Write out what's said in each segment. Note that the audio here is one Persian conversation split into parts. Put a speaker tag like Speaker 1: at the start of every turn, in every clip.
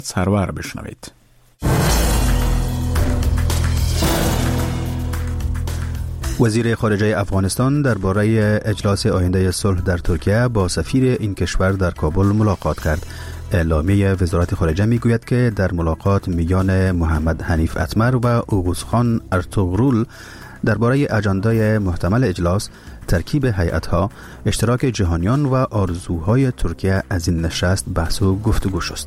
Speaker 1: سرور بشنوید.
Speaker 2: وزیر خارجه افغانستان درباره اجلاس آینده صلح در ترکیه با سفیر این کشور در کابل ملاقات کرد. اعلامیه وزارت خارجه میگوید که در ملاقات میان محمد حنیف اتمر و اوغوزخان ارطغرل درباره اجندای محتمل اجلاس، ترکیب هیئت‌ها، اشتراک جهانیان و آرزوهای ترکیه از این نشست بحث و گفتگو شد.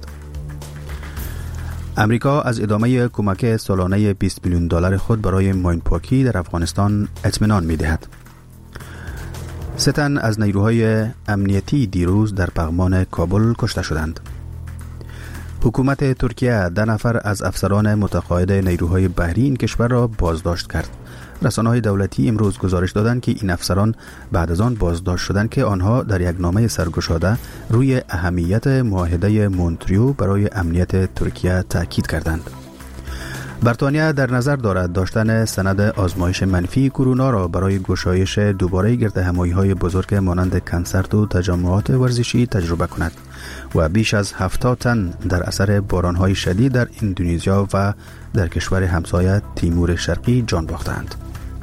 Speaker 2: امریکا از ادامه کمک سالانه 20 میلیون دلار خود برای ماین پاکی در افغانستان اطمینان می‌دهد. 3 تن از نیروهای امنیتی دیروز در پغمان کابل کشته شدند. حکومت ترکیه 10 نفر از افسران متقاعد نیروهای بحری این کشور را بازداشت کرد. رسانه‌های دولتی امروز گزارش دادند که این افسران بعد از آن بازداشت شدند که آنها در یک نامه سرگشاده روی اهمیت معاهده مونتریو برای امنیت ترکیه تاکید کردند. بریتانیا در نظر دارد داشتن سند آزمایش منفی کرونا را برای گشایش دوباره گردهمایی‌های بزرگ مانند کنسرت و تجمعات ورزشی تجربه کند و بیش از 70 تن در اثر باران‌های شدید در اندونزیا و در کشور همسایه تیمور شرقی جان باختند.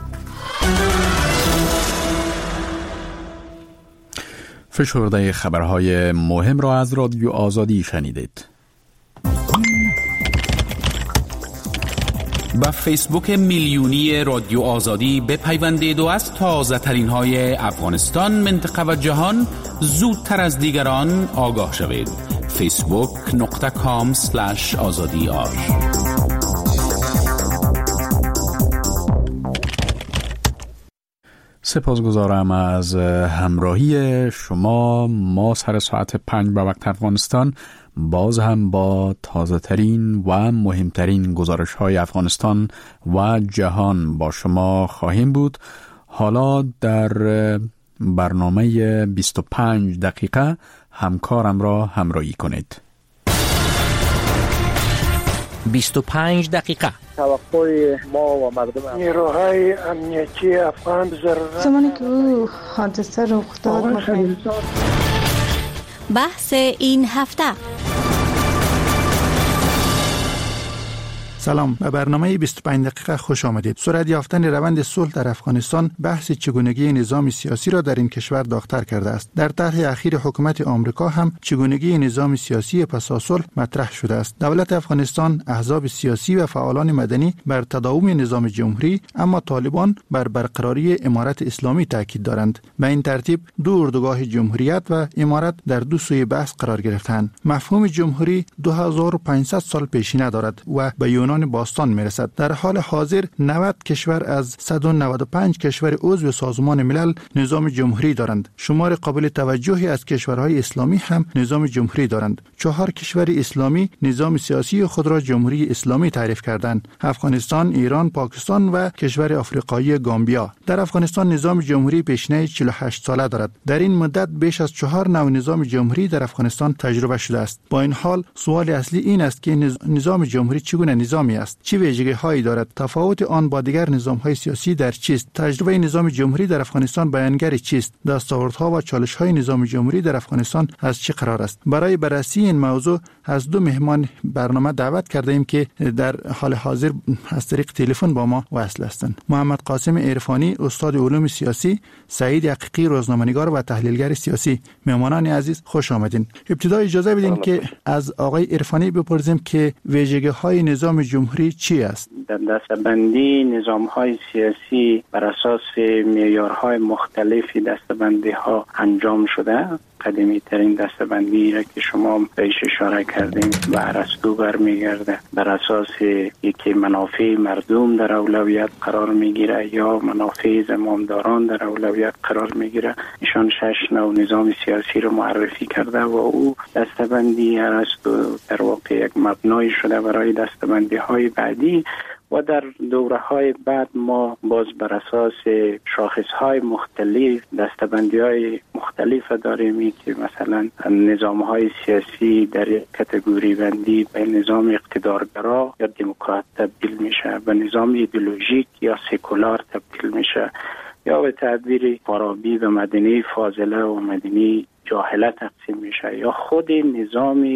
Speaker 1: فشرده خبرهای مهم را از رادیو آزادی شنیدید.
Speaker 3: با فیسبوک میلیونی رادیو آزادی بپیوندید و از تازه ترین های افغانستان، منطقه و جهان زودتر از دیگران آگاه شوید. facebook.com/azadiar.
Speaker 1: سپاسگزارم از همراهی شما. ما سر ساعت 5 به وقت افغانستان باز هم با تازه ترین و مهمترین گزارش های افغانستان و جهان با شما خواهیم بود. حالا در برنامه 25 دقیقه همکارم را همراهی کنید.
Speaker 4: 25 دقیقه
Speaker 5: توقع ما و مردم
Speaker 6: نیروهای امنیتی افغان
Speaker 7: زمانی که او حادثه رخ داد
Speaker 8: بحث این هفته.
Speaker 9: سلام، به برنامه 25 دقیقه خوش آمدید. سرعت یافتن روند صلح در افغانستان بحث چگونگی نظام سیاسی را در این کشور داغ‌تر کرده است. در طرح اخیر حکومت آمریکا هم چگونگی نظام سیاسی پس از صلح مطرح شده است. دولت افغانستان، احزاب سیاسی و فعالان مدنی بر تداوم نظام جمهوری، اما طالبان بر برقراری امارت اسلامی تاکید دارند. به این ترتیب دو اردوگاه جمهوریت و امارت در دو سوی بحث قرار گرفتند. مفهوم جمهوری 2500 سال پیشینه دارد و به یونان باستان میرسد. در حال حاضر 90 کشور از 195 کشور عضو سازمان ملل نظام جمهوری دارند. شمار قابل توجهی از کشورهای اسلامی هم نظام جمهوری دارند. 4 کشور اسلامی نظام سیاسی خود را جمهوری اسلامی تعریف کردند: افغانستان، ایران، پاکستان و کشور آفریقایی گامبیا. در افغانستان نظام جمهوری پیشینه 48 ساله دارد. در این مدت بیش از 4 نوع نظام جمهوری در افغانستان تجربه شده است. با این حال سوال اصلی این است که نظام جمهوری چگونه نظامی است؟ چه ویژگی‌هایی دارد؟ تفاوت آن با دیگر نظام‌های سیاسی در چیست؟ تجربه نظام جمهوری در افغانستان بیانگر چیست؟ دستاوردها و چالش‌های نظام جمهوری در افغانستان از چه قرار است؟ برای بررسی این موضوع از دو مهمان برنامه دعوت کرده ایم که در حال حاضر از طریق تلفن با ما وصل هستند. محمد قاسم عرفانی، استاد علوم سیاسی، سعید حقیقی، روزنامه‌نگار و تحلیلگر سیاسی. مهمانان عزیز خوش آمدین. ابتدا اجازه بدین که از آقای عرفانی بپرسیم که ویژگی‌های نظام جمهوری چی است؟
Speaker 10: در دسته‌بندی نظام‌های سیاسی بر اساس معیارهای مختلفی دسته‌بندی‌ها انجام شده. قدیمی ترین دسته‌بندی را که شما بهش اشاره کردیم به ارسطو برمیگرده. بر اساس یکی منافع مردم در اولویت قرار میگیره یا منافع زمامداران در اولویت قرار میگیره. ایشان 6 نوع نظام سیاسی رو معرفی کرده و او دسته‌بندی ارسطو در واقع یک مبنای شده برای دسته‌بندی‌های بعدی. و در دوره‌های بعد ما باز بر اساس شاخص‌های مختلف دسته‌بندی‌های مختلف داریم که مثلا نظام‌های سیاسی در یک کاتگوری بندی به نظام اقتدارگرا یا دموکرات تبدیل میشه، به نظام ایدئولوژیک یا سکولار تبدیل میشه، یا به تعبیر فارابی به مدنی فاضله و مدنی جاهله تقسیم میشه، یا خود نظام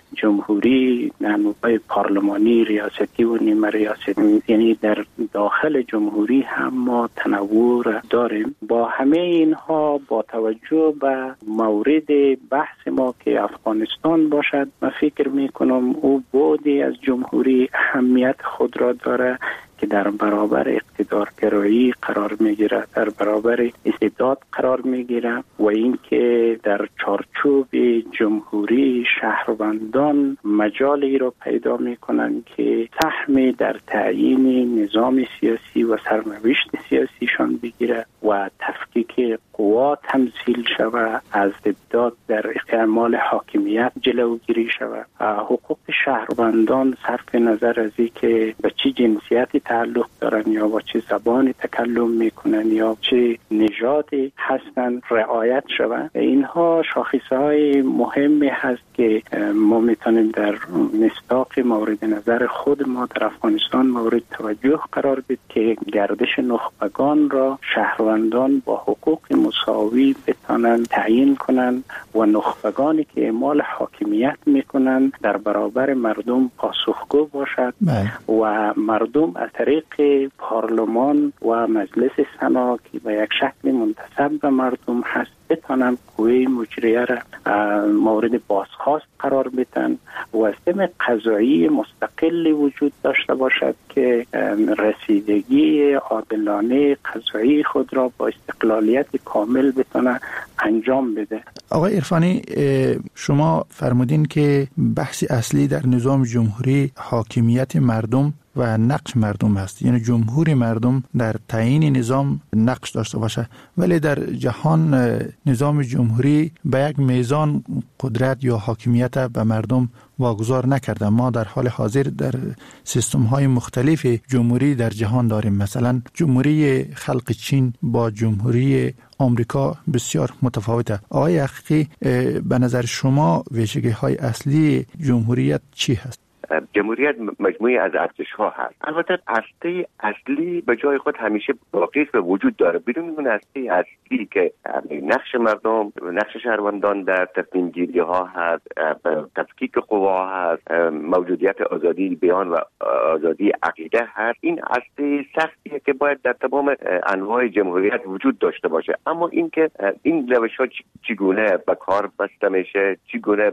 Speaker 10: جمهوری، نهادهای پارلمانی، ریاستی و نیمه ریاستی، یعنی در داخل جمهوری هم ما تنوع داریم. با همه اینها با توجه به مورد بحث ما که افغانستان باشد، من فکر میکنم او بعدی از جمهوری اهمیت خود را داره که در برابر اقتدارگرایی قرار میگیره، در برابر استبداد قرار میگیره و اینکه در چارچوب جمهوری شهروندان مجالی را پیدا میکنن که سهمی در تعیین نظام سیاسی و سرنوشت سیاسیشان بگیره و تفکیک قوا تمثیل شود، از استبداد در اعمال حاکمیت جلوگیری شود. حقوق شهروندان صرف نظر از اینکه به چه جنسیتی تعلق دارن یا با چه زبانی تکلم میکنن یا چه نژادی هستن رعایت شود. اینها شاخصهای مهمی هست که ما میتونیم در مصداق مورد نظر خود ما در افغانستان مورد توجه قرار بدیم که گردش نخبگان را شهروندان با حقوق مساوی بتانند تعیین کنند و نخبگانی که اعمال حاکمیت میکنند در برابر مردم پاسخگو باشد و مردم از طریق پارلمان و مجلس سنا که به یک شکل منتسب به مردم هست بتانند قوه مجریه را مورد بازخواست قرار بدن و سیستم قضایی مستقلی وجود داشته باشد که رسیدگی عادلانه قضایی خود را با استقلالیت کامل بتونه انجام بده.
Speaker 9: آقای عرفانی، شما فرمودین که بحث اصلی در نظام جمهوری حاکمیت مردم و نقش مردم هست، یعنی جمهور مردم در تعیین نظام نقش داشته باشه، ولی در جهان نظام جمهوری به یک میزان قدرت یا حاکمیت به مردم واگذار نکرده. ما در حال حاضر در سیستم های مختلف جمهوری در جهان داریم. مثلا جمهوری خلق چین با جمهوری آمریکا بسیار متفاوته. آقای حقیقی، به نظر شما ویژگی های اصلی جمهوریت چی هست؟
Speaker 11: جمهوریت مجموعی از ارزش‌ها هست. البته هسته اصلی به جای خود همیشه باقی و وجود داره. بدون اون هسته اصلی که نقش مردم، نقش شهروندان در تصمیم گیری ها هست، تفکیک قوا هست، موجودیت آزادی بیان و آزادی عقیده هست، این هسته سختیه که باید در تمام انواع جمهوریت وجود داشته باشه. اما اینکه این روش‌ها چگونه به کار بسته میشه، چگونه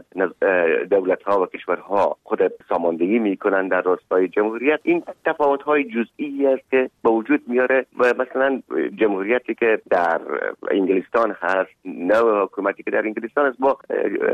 Speaker 11: دولت‌ها و کشورها خود ساماندهی میکنن در راستای جمهوریت، این تفاوت‌های جزئی است که به وجود میاره. و مثلا جمهوریتی که در انگلستان هست، نوع حکومتی که در انگلستان است با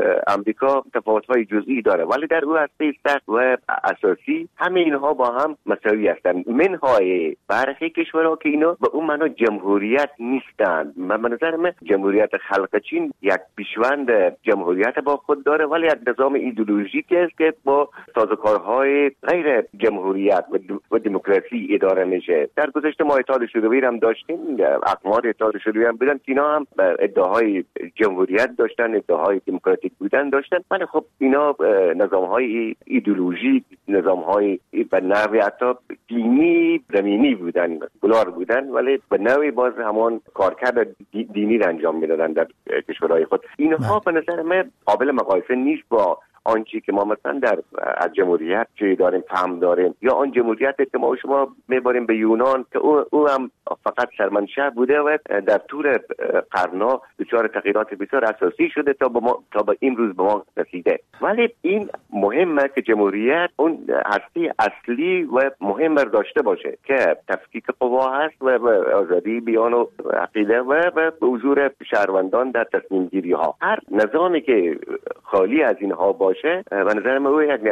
Speaker 11: امریکا تفاوت‌های جزئی داره، ولی در اون هسته سخت و اساسی همه اینها با هم مساوی هستند. منهای برخی کشورها که اینا به اون معنا جمهوریت نیستند. به نظر من جمهوریت خلق چین یک پیشوند جمهوریت با خود داره، ولی یک نظام ایدئولوژیکی است که با سازوکارهای غیر جمهوریت و دموکراسی اداره میشه. در گذشته ما اتحاد شوروی هم داشتیم، اقوام اتحاد شوروی هم بودن که اینا هم ادعاهای جمهوریت داشتن، ادعاهای دموکراتیک بودن داشتن، ولی خب اینا نظامهای ایدئولوژیک، نظامهای به نوعی حتی دینی زمینی بودن، گلار بودن، ولی به نوعی باز همان کارکرد دینی را انجام میدادن در کشورهای خود. اینها به نظر من قابل مقایسه نیست با آنچه که ما مثلا در از جمهوریت چه داریم فهم داریم، یا آن جمهوریت که ما شما میبریم به یونان که او هم فقط شرمنشه بوده و در طول قرنها دچار تغییرات بسیار اساسی شده تا به امروز به ما رسیده. ولی این مهمه که جمهوریت اون هسته اصلی و مهم داشته باشه که تفکیک قوا هست و آزادی بیان و عقیده و حضور شهروندان در تصمیم گیری ها. هر نظامی که خالی از اینها باشه به نظر من یک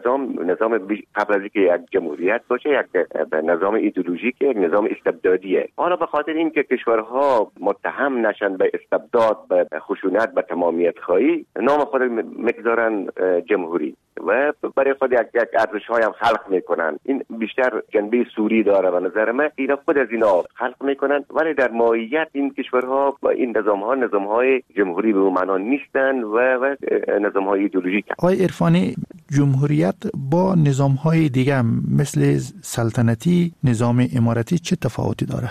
Speaker 11: نظام قبل از اینکه یک جمهوریت باشه یک نظام ایدئولوژیک، یک نظام استبدادیه. حالا به خاطر اینکه کشورها متهم نشن به استبداد، به خشونت، به تمامیت خواهی، نام خود میگذارن جمهوری و برای خود یک ارزش‌های هم خلق میکنن. این بیشتر جنبه سوری داره به نظر من. اینا خود از اینا خلق میکنن، ولی در ماهیت این کشورها و این نظام‌های جمهوری به اون معنا نیستن و نظام‌های ایدئولوژیک.
Speaker 9: آقای عرفانی، جمهوریت با نظام‌های دیگه مثل سلطنتی، نظام امارتی چه تفاوتی داره؟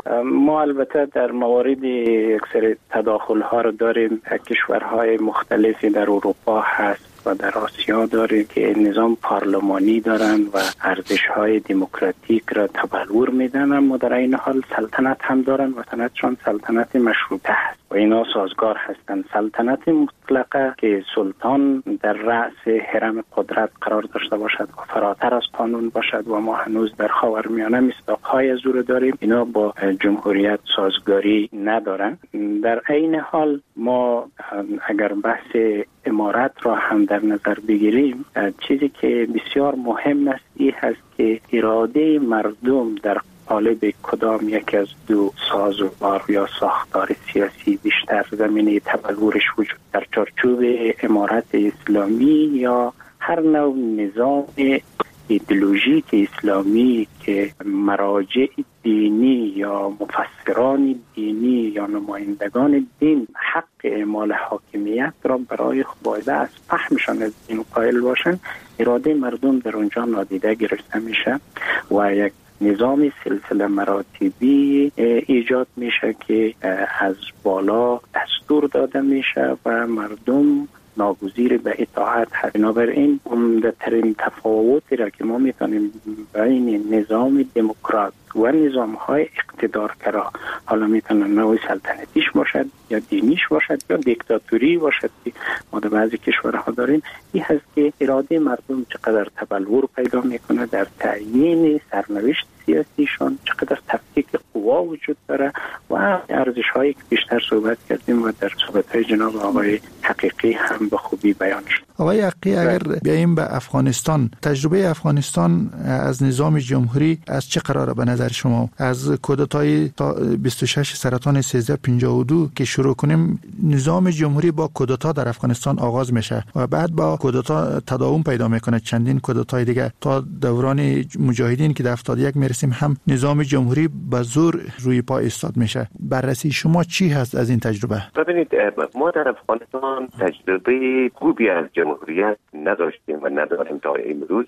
Speaker 10: ما البته در موارد یک سری تداخل‌ها رو داریم. کشورهای مختلفی در اروپا هست و در آسیا داریم که نظام پارلمانی دارن و ارزش‌های دموکراتیک را تبلور میدن، اما در این حال سلطنت هم دارن و سلطنتشان سلطنت مشروطه هست و اینا سازگار هستند. سلطنت مطلقه که سلطان در رأس هرم قدرت قرار داشته باشد و فراتر از قانون باشد و ما هنوز در خاورمیانه مصداق‌های از او داریم، اینا با جمهوریت سازگاری ندارن. در عین حال ما اگر بحث امارت را هم در نظر بگیریم، چیزی که بسیار مهم است این هست که اراده مردم در قالب کدام یک از دو سازوکار یا ساختار سیاسی بیشتر زمینه تبلورش وجود در چارچوب امارت اسلامی یا هر نوع نظام ایدئولوژیک اسلامی که مراجع دینی یا مفسران دینی یا نمایندگان دین حق اعمال حاکمیت را برای باید از فهمشان از دین قائل باشند، اراده مردم در اونجا نادیده گرفته میشه و یک نظام سلسله مراتبی ایجاد میشه که از بالا دستور داده میشه و مردم ناگزیر به اطاعت هست. بنابراین عمده‌ترین تفاوتی را که ما میتونیم بین نظام دموکرات و نظام‌های اقتدارگرا، حالا میتونه نوع سلطنتیش باشد یا دینیش باشد یا دیکتاتوری باشد که ما در بعضی کشورها داریم، این هست که اراده مردم چقدر تبلور پیدا میکنه در تعیین سرنوشت سیاسیشان، چقدر تفکیک قوا وجود داره و ارزش‌هایی که بیشتر صحبت کردیم و در صحبت‌های جناب آقای حقیقی هم به خوبی بیان شد.
Speaker 9: آقای حقیقی، اگر بیاییم به افغانستان، تجربه افغانستان از نظام جمهوری از چه قراره به نظر شما؟ از کودتای 26 سرطان 1352 که شروع کنیم، نظام جمهوری با کودتا در افغانستان آغاز میشه و بعد با کودتا تداوم پیدا میکنه، چندین کودتای دیگه تا دوران مجاهدین که در 71 میرسیم هم نظام جمهوری به زور روی پا ایستاد میشه. بررسی شما چی هست از این تجربه؟
Speaker 11: ببینید، ما در افغانستان تجربه خوبی از جمهوریت نداشتیم و نداریم تا امروز.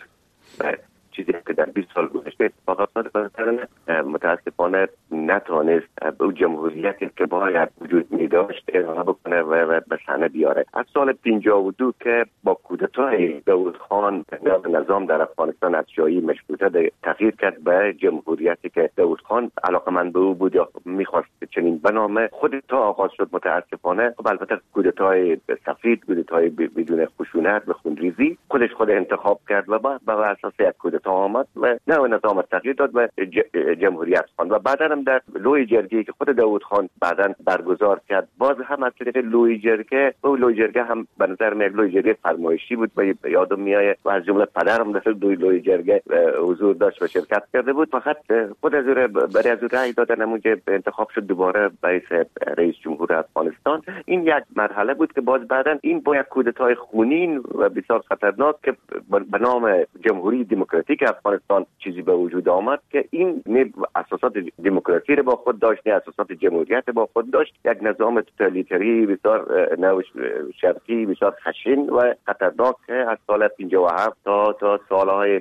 Speaker 11: چیزی که در 20 سال گذشته اتفاق افتاد متاسفانه نتونست به جمهوریتی که باید وجود می داشت ارائه بکنه و به صحنه بیاره. از سال 52 که با کودتای داود خان نظام در افغانستان از شاهی مشروطه تغییر کرد به جمهوریتی که داود خان علاقمند به او بود یا میخواست چنین بنامه، خود تا آغاز شد. متاسفانه خب البته کودتای سفید، کودتای بدون خشونت و خونریزی خود انتخاب کرد و بر اساس یک کودتا آمد و نوع نظام تغییر داد و جمهوریت خواند و بعدا هم در لوی جرگه که خود داود خان بعدا برگزار کرد، باز هم از طریق لوی جرگه، و لوی جرگه هم به نظر میاد لوی جرگه فرمایشی بود و یادم میاد و از جمله پدرم در لوی جرگه حضور داشت و شرکت کرده بود. فقط خود از برای از رأی دادن همونجا انتخاب شد دوباره رئیس جمهور افغانستان. این یک مرحله بود که باز بعدا این با یک کودتای خونین و بسیار خطرناک که به نام جمهوری دموکراتیک افغانستان چیزی به وجود آمد که این نه اساسات دموکراسی را با خود داشت، نه اساسات جمهوریت با خود داشت. یک نظام توتالیتری بسیار نو شرقی، بسیار خشن و خطرناک از سال 57 تا سالهای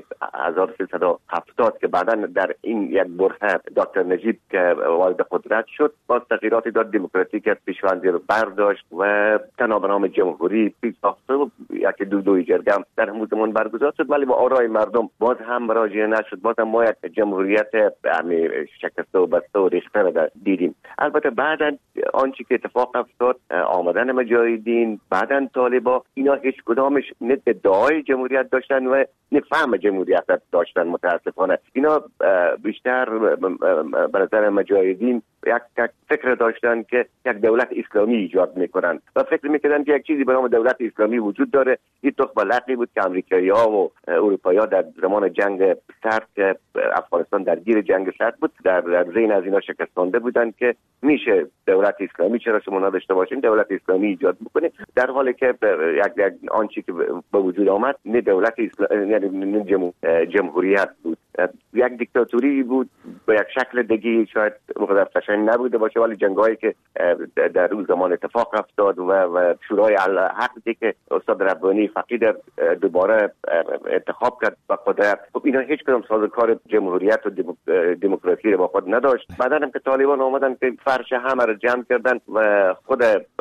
Speaker 11: 1370 که بعدا در این یک برهه دکتر نجیب که وارد قدرت شد، باز تغییراتی داد، دموکراتیک پیشوندی رو برداشت و تنها به نام جمهوری پیش ساخت و یک دو جرگه در همون زمان برگزار شد، ولی با آرای مردم باز هم مراجعه نشد. باز هم ما یک جمهوریت شکسته و بسته و ریخته را دیدیم. البته بعدا آنچه که اتفاق افتاد، آمدن مجاهدین، بعدا طالبا، اینا هیچ کدامش نه ادعای جمهوریت داشتن و نه فهم جمهوریت داشتن. متاسفانه اینا بیشتر به نظر مجاهدین یک فکر داشتن که یک دولت اسلامی ایجاد میکنن و فکر میکردن که یک چیزی به نام دولت اسلامی وجود داره. این تخم لقی بود که امریکایی‌ها و اروپایی‌ها در زمان جنگ سرد که افغانستان درگیر جنگ سرد بود، در ذهن از اینا شکستانده بودن که میشه دولت اسلامی، چرا شما نداشته باشین، دولت اسلامی ایجاد بکنه، در حالی که یک آنچه که به وجود آمد نه دولت اسلامی نه جمهوریت بود. یک دیکتاتوری بود با یک شکل دیگه، شاید مقدر قشنگ نبوده باشه، ولی جنگایی که در اون زمان اتفاق افتاد و شورای الحق که استاد ربانی فقید دوباره انتخاب کرد و قدرت، خب اینا هیچ کدام سازوکار جمهوریت و دموکراسی رو با خود نداشت. بعدا هم که طالبان آمدن که فرش همه رو جمع کردن و خود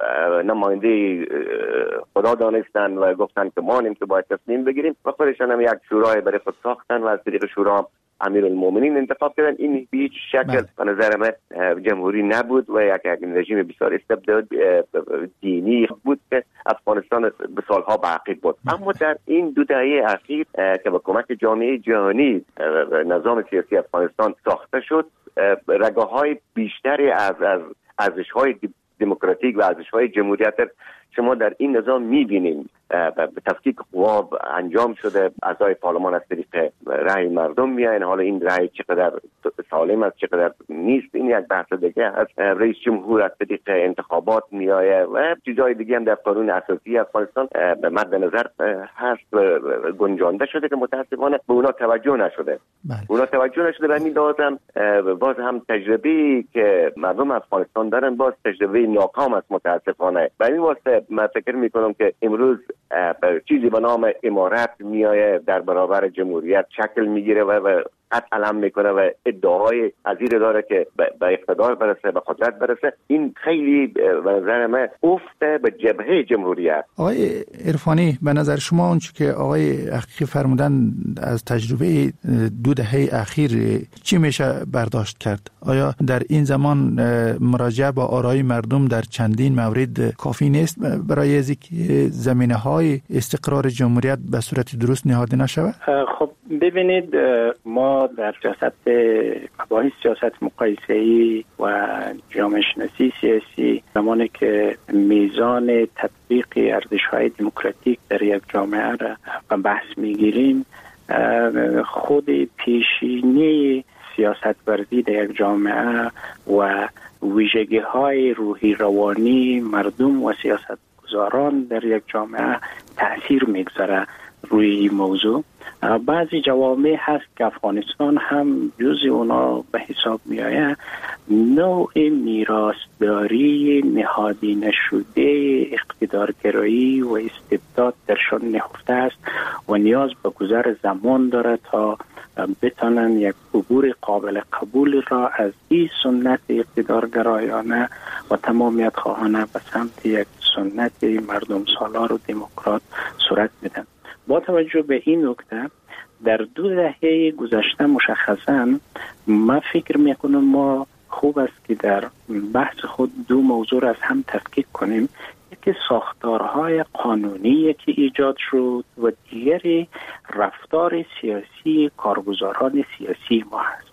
Speaker 11: نماینده خدا دانستن و گفتن که ما نیم که باید تصمیم بگیریم و خودشان هم یک شورای برای خود ساختن و از طریق شورا امیرالمومنین انتخاب کردن. این به هیچ شکل به نظر من جمهوری نبود و یک رژیم بسیار استبداد دینی بود که افغانستان به سالها باقی بود. اما در این 2 دهه اخیر که با کمک جامعه جهانی نظام سیاسی افغانستان ساخته شد، رگه‌های بیشتری از ارزش‌های دموکراتیک و ارزش‌های جمهوریت شما در این نظام می‌بینید. تفکیک قوا انجام شده، اعضای پارلمان از طریق رأی مردم میاین. حالا این رأی چقدر سالم است چقدر نیست این یک بحث دیگه است. رئیس جمهور از طریق انتخابات میآید و چیزهای دیگه هم در قانون اساسی افغانستان مد نظر هست و گنجانده شده که متاسفانه به اونا توجه نشده. به همین لازم باز هم تجربه‌ای که مردم افغانستان دارن باز تجربه ناکام است متاسفانه. به این واسطه من فکر میکنم که امروز چیزی به نام امارت میایه در برابر جمهوریت شکل میگیره و علم میکنه و ادعای عزیز داره که به اقتدار برسه، به قدرت برسه. این خیلی به نظر من افته به جبهه جمهوریت.
Speaker 9: آقای عرفانی، به نظر شما اونچه که آقای حقیقی فرمودن از تجربه 2 دهه اخیر چی میشه برداشت کرد؟ آیا در این زمان مراجعه با آرای مردم در چندین مورد کافی نیست برای از اینکه زمینه‌های استقرار جمهوریت به صورت درست نهاده نشود؟
Speaker 10: خب ببینید، ما در مباحث سیاست مقایسه‌ای و جامعه شناسی سیاسی زمانی که میزان تطبیق ارزش‌های دموکراتیک در یک جامعه را بحث می‌گیریم، خود پیشینه سیاست ورزی در یک جامعه و ویژگی‌های روحی روانی مردم و سیاستگزاران در یک جامعه تأثیر می‌گذاره روی این موضوع. بعضی جوامع هست که افغانستان هم جز اونا به حساب می آید. نوع میراثداری نهادی نشده اقتدارگرایی و استبداد درشان نهفته است و نیاز به گذر زمان دارد تا بتانن یک عبور قابل قبول را از این سنت اقتدارگرایانه و تمامیت خواهانه به سمت یک سنت مردم سالار و دموکرات صورت بدن. با توجه به این نکته در 2 دهه گذشته مشخصاً من فکر میکنم ما خوب است که در بحث خود 2 موضوع را از هم تفکیک کنیم. یکی ساختارهای قانونی که ایجاد شد و دیگری رفتار سیاسی کارگزاران سیاسی ما هست.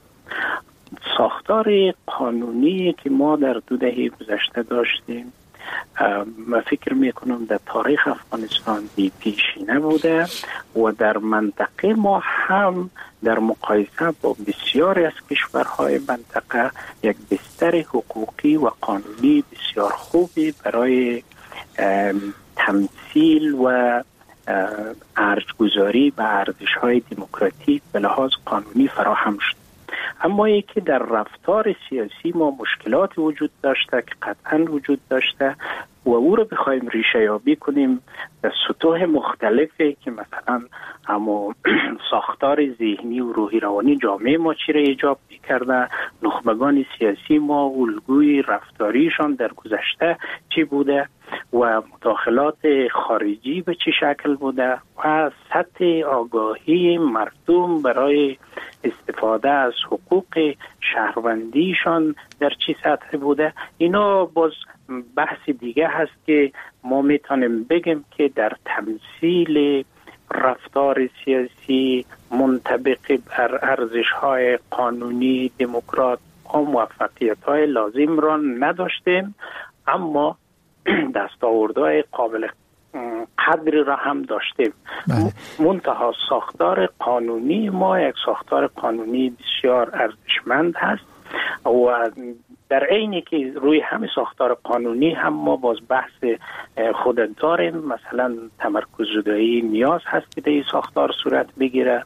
Speaker 10: ساختار قانونی که ما در 2 دهه گذشته داشتیم من فکر میکنم در تاریخ افغانستان پیشینه بوده و در منطقه ما هم در مقایسه با بسیاری از کشورهای منطقه یک بستر حقوقی و قانونی بسیار خوبی برای تمثیل و ارزگذاری به ارزش‌های دموکراتیک به لحاظ قانونی فراهم شد. اما یکی در رفتار سیاسی ما مشکلات وجود داشته که قطعاً وجود داشته و او رو بخوایم ریشه یابی کنیم در سطوح مختلفی که مثلا اما ساختار ذهنی و روحی روانی جامعه ما چی را ایجاب کرده، نخبگان سیاسی ما الگوی رفتاریشان در گذشته چی بوده و مداخلات خارجی به چه شکل بوده و سطح آگاهی مردم برای استفاده از حقوق شهروندیشان در چه سطح بوده. اینا باز بحث دیگه هست که ما میتونیم بگیم که در تمثیل رفتار سیاسی منطبق بر ارزش‌های قانونی دموکرات ما موفقیت‌های لازم را نداشتیم، اما دستاوردهای قابل قدری را هم داشتیم. منتها ساختار قانونی ما یک ساختار قانونی بسیار ارزشمند هست و در عینی که روی همه ساختار قانونی هم ما باز بحث خود داریم. مثلا تمرکز زدایی نیاز هست که در این ساختار صورت بگیره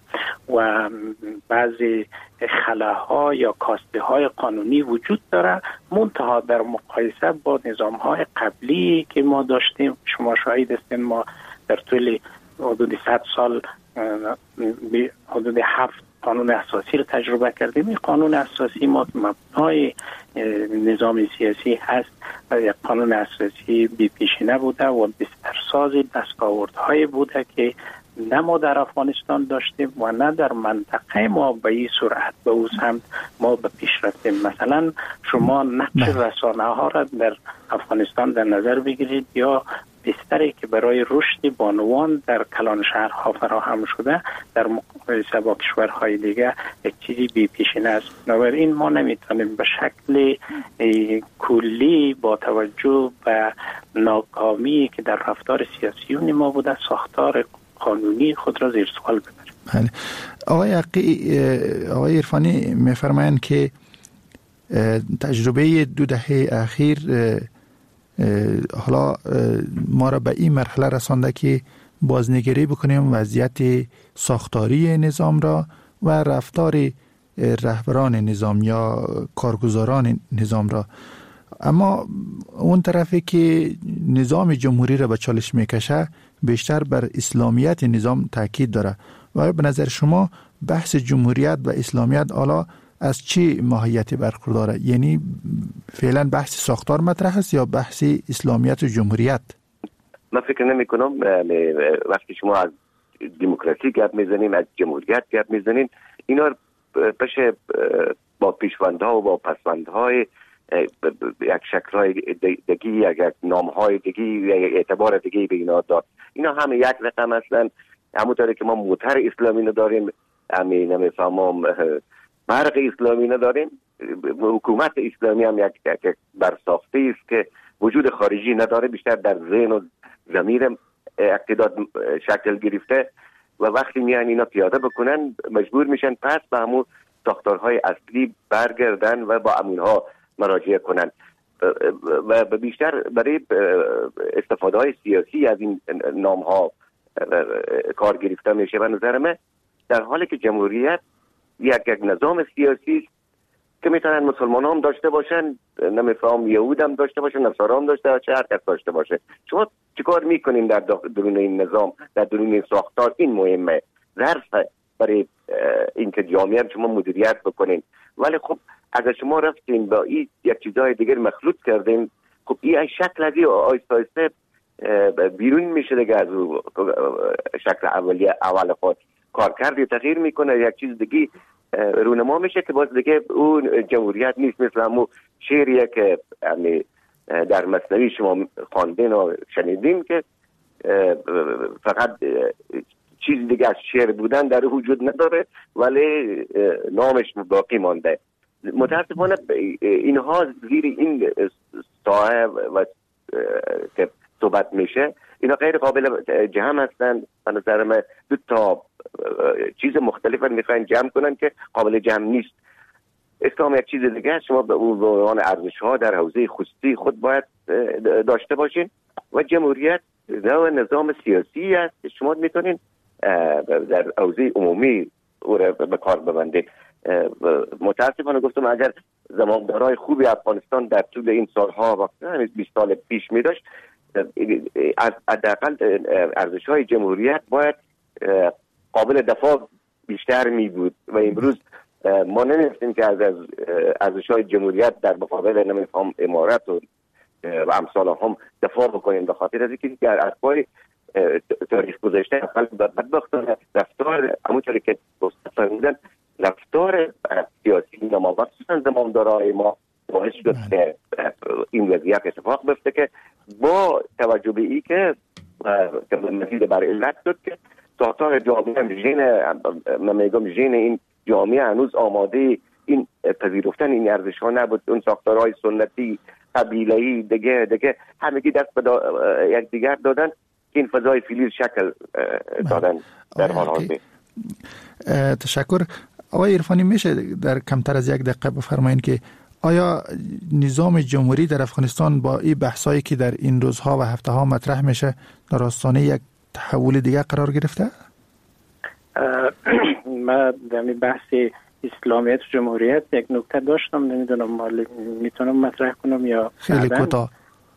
Speaker 10: و بعضی خلاها یا کاسته های قانونی وجود داره، منتها در مقایسه با نظام های قبلی که ما داشتیم، شما شاهد هستین ما در طول حدود 100 سال حدود 7 قانون اساسی رو تجربه کردیم. این قانون اساسی ما مبنای نظام سیاسی هست و یک قانون اساسی بی پیشینه بوده و بسترساز دستاوردهای بوده که نه ما در افغانستان داشتیم و نه در منطقه ما به این سرعت به او سمت ما به پیش رفتیم. مثلا شما نقش رسانه ها را در افغانستان در نظر بگیرید، یا بستری که برای رشد بانوان در کلان شهرها فراهم شده در مقایسه با کشورهای دیگه یک چیزی بی پیشینه است. بنابراین ما نمیتونیم به شکل کلی با توجه به ناکامی که در رفتار سیاسیون ما بوده ساختار قانونی خود را زیر سوال ببریم.
Speaker 9: بله. آقای عرفانی میفرمایند که تجربه 2 دهه اخیر حالا ما را به این مرحله رسانده که بازنگری بکنیم وضعیت ساختاری نظام را و رفتار رهبران نظام یا کارگزاران نظام را. اما اون طرفی که نظام جمهوری را به چالش میکشه بیشتر بر اسلامیت نظام تاکید داره. و به نظر شما بحث جمهوریت و اسلامیت حالا از چی ماهیتی برخورداره؟ یعنی فعلا بحث ساختار مطرح است یا بحث اسلامیت و جمهوریت؟
Speaker 11: من فکر نمی کنم وقتی شما از دموکراسی گپ میزنیم، از جمهوریت گپ میزنیم، اینا پش با پیشوندها و با پسوندهای یک شکل‌های دیگی، یک نام‌های دیگی، یک اعتبار دیگی به اینا داد. اینا همه یک رقم هستن. همونطوری که ما موتر اسلامی نداریم، نمیفهمم برق اسلامی نداریم، حکومت اسلامی هم یک برساخته است که وجود خارجی نداره، بیشتر در ذهن و ضمیر اقتدار شکل گرفته و وقتی میان اینا پیاده بکنن مجبور میشن پس به همون ساختارهای اصلی برگردن و با امونها مراجعه کنن و بیشتر برای استفاده های سیاسی از این نام ها کار گرفته میشه. و نظر من در حالی که جمهوریت یک نظام سیاسی است که میتونن مسلمان هم داشته باشن، نمیفهم یهود هم داشته باشن، نصارا هم داشته باشه، هر کس داشته باشه. شما چیکار میکنین در درون این نظام، در درون این ساختار؟ این مهمه، ظرف برای اینکه جامعه هم شما مدیریت بکنین. ولی خب اگر شما رفتین با این یک چیزای دیگر مخلوط کردین، خب این شکل از این آیسته آیسته بیرون میشه دیگه از شکل اول خود. کار کردی تغییر میکنه، یک چیز دیگه رونما میشه که باز دیگه اون جمهوریت نیست. مثل همون شعریه که در مثنوی شما خواندین و شنیدین که فقط چیز دیگه از شعر بودن در وجود نداره ولی نامش باقی مانده. متاسفانه اینها زیر این سایه و که صحبت میشه اینا غیر قابل جمع هستن. به نظر من 2 تا چیز مختلف میخواین جمع کنن که قابل جمع نیست. اسلام یک چیز دیگه است، شما به عنوان ارزش ها در حوزه خصوصی خود باید داشته باشین و جمهوریت نظام سیاسی است که شما میتونین در حوزه عمومی او را به کار ببندید. متاسفانه گفتم اگر زماندارای خوبی افغانستان در طول این سالها و 20 سال پیش می داشت، حداقل ارزش‌های جمهوریت باید قابل دفاع بیشتر می بود و امروز ما نمی‌تونیم که از ارزش‌های جمهوریت در مقابل نمی‌فهم امارت و امثال هم دفاع بکنیم، به خاطر از اینکه در اخبار تاریخ گذشته بدبختانه رفتار همونطوری که فرمودن رفتار سیاسی ما و خصوصا زماندارای ما باعث شد که این وضعیت اتفاق بیفته که با توجه به این که مزید بر علت شد که ساختار جامعه من میگم ژن این جامعه هنوز آماده این پذیرفتن این ارزش ها نبود. اون ساختارهای سنتی قبیله‌ای دیگه همگی دست به یک دیگر دادن که این فضای فیلیز شکل دادن در حال حاضر.
Speaker 9: تشکر. آقای عرفانی میشه در کمتر از 1 دقیقه بفرمایید که آیا نظام جمهوری در افغانستان با این بحثایی که در این روزها و هفته ها مطرح میشه در آستانه یک تحول دیگه قرار گرفته؟
Speaker 10: من در بحث اسلامیت و جمهوریت یک نکته داشتم، نمیدونم میتونم مطرح کنم یا
Speaker 9: خیلی کوتاه.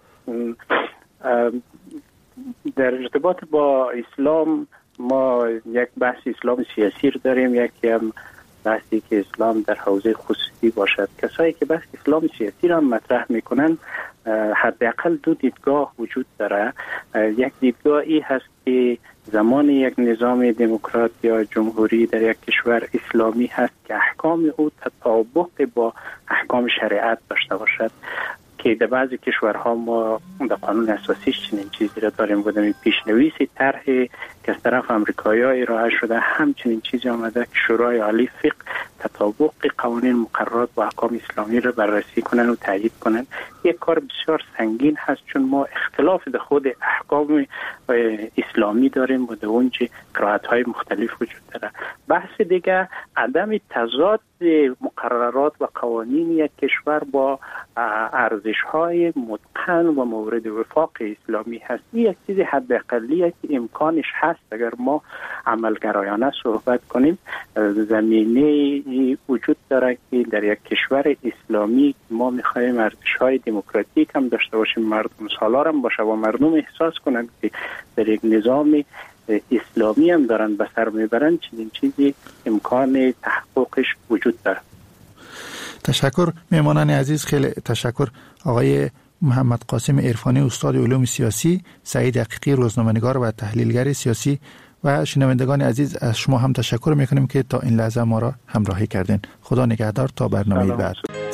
Speaker 10: در ارتباط با اسلام ما یک بحث اسلام سیاسی رو داریم، یکی هم بحثی که اسلام در حوزه خصوصی باشد. کسایی که بحث اسلام سیاسی را مطرح میکنن حداقل دو دیدگاه وجود داره. یک دیدگاه ای هست که زمان یک نظام دموکرات یا جمهوری در یک کشور اسلامی هست که احکام او تطابق با احکام شریعت داشته باشد، که در بعضی کشورها ما در قانون اساسیش چنین چیزی را داریم. بودیم پیشنویس طرح که از طرف امریکایی‌ها ارائه شده همچنین چیزی آمده که شورای عالی فقه تطابق قوانین مقررات و احکام اسلامی را بررسی کنن و تایید کنن. یک کار بسیار سنگین هست، چون ما اختلاف در خود احکام اسلامی داریم و در اونجا قرائت‌های مختلف وجود داره. بحث دیگه عدم تضاد مقررات و قوانین یک کشور با ارزش‌های متقن و مورد وفاق اسلامی هست. این یک چیز حداقلیه که امکانش هست اگر ما عملگرایانه صحبت کنیم. زمینه وجود داره که در یک کشور اسلامی ما می‌خوایم ارزش‌های دموکراتیک هم داشته باشیم، مردم سالار هم باشه و مردم احساس کنند که در یک نظام اسلامی هم دارن به سر میبرن، چنین چیزی امکان تحققش وجود داره.
Speaker 9: تشکر میهمانان عزیز، خیلی تشکر. آقای محمد قاسم عرفانی، استاد علوم سیاسی، سعید حقیقی، روزنامه‌نگار و تحلیلگر سیاسی، و شنوندگان عزیز از شما هم تشکر میکنیم که تا این لحظه ما را همراهی کردین. خدا نگهدار تا برنامه بعد.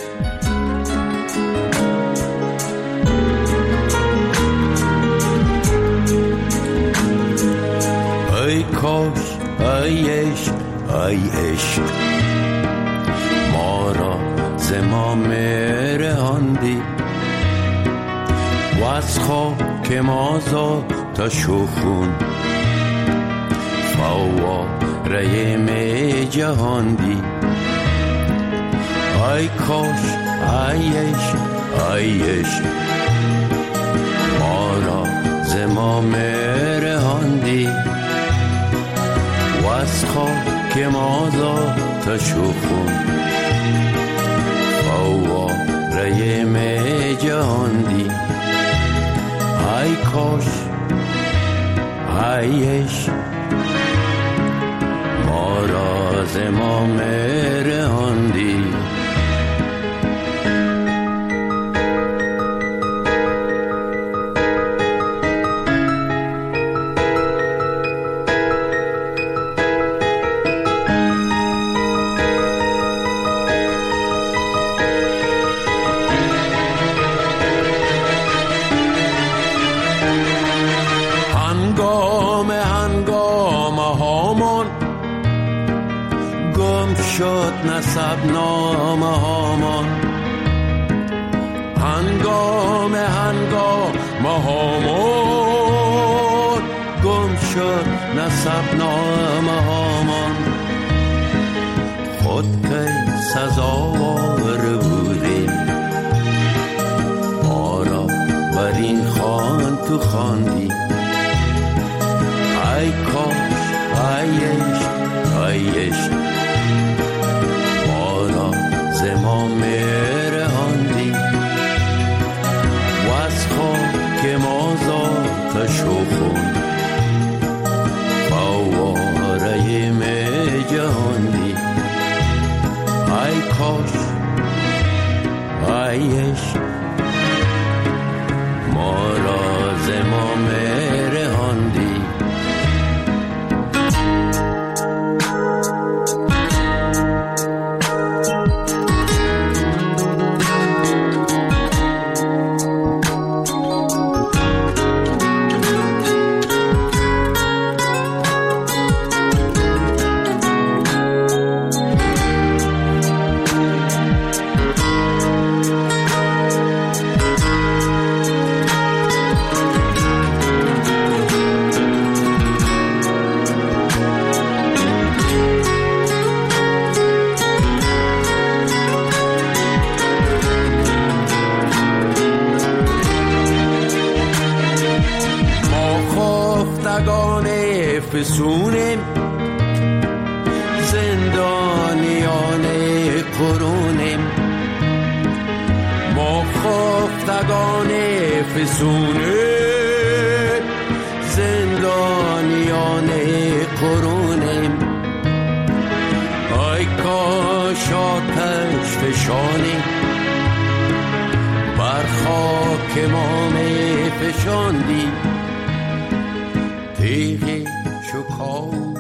Speaker 12: ای کاش ای عشق ما را زمام رهاندی و از خاک ما تا شخون فواره می جهاندی. ای کاش ای عشق ما را زمام رهاندی و از خاک ما تا شخون فواره می جهاندی. ای کاش ای عشق ما را زمام رهاندی. نسب نامه هامان هنگام هامان گم شد نسب نامه هامان. خود که سزاوار بودیم ما را بر این خوان تو خواندی. ای کاش ای عشق زمام رهاندی و از خاک ما تا شخون فواره می جهاندی. ای کاش ای عشق ما را زمام رهاندی. فسونیم فسونه زندانیان قرونیم. ای کاش آتش فشانی بر خاک ما می فشاندی تیغ شکار